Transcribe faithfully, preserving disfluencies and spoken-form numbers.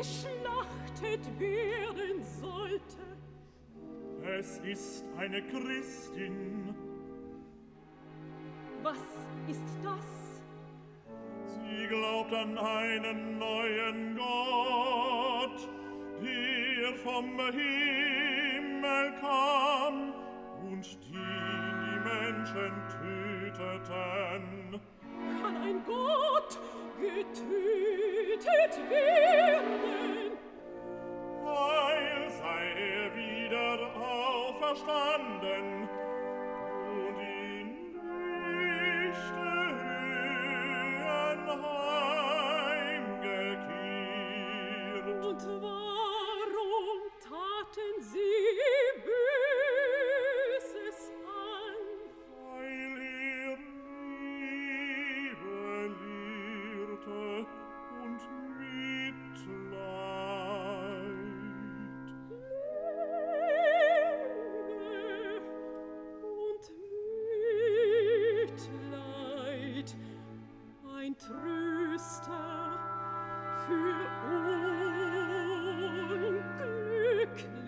geschlachtet werden sollte. Es ist eine Christin. Was ist das? Sie glaubt an einen neuen Gott, der vom Himmel kam und die die Menschen töteten. Kann ein Gott getötet werden? Heil sei er wieder auferstanden und in Lichte Höhen heimgekehrt. Und warum taten sie Böses an? Weil er Liebe lehrte und Mitleid. Liebe und Mitleid, ein Tröster für Unglückliche.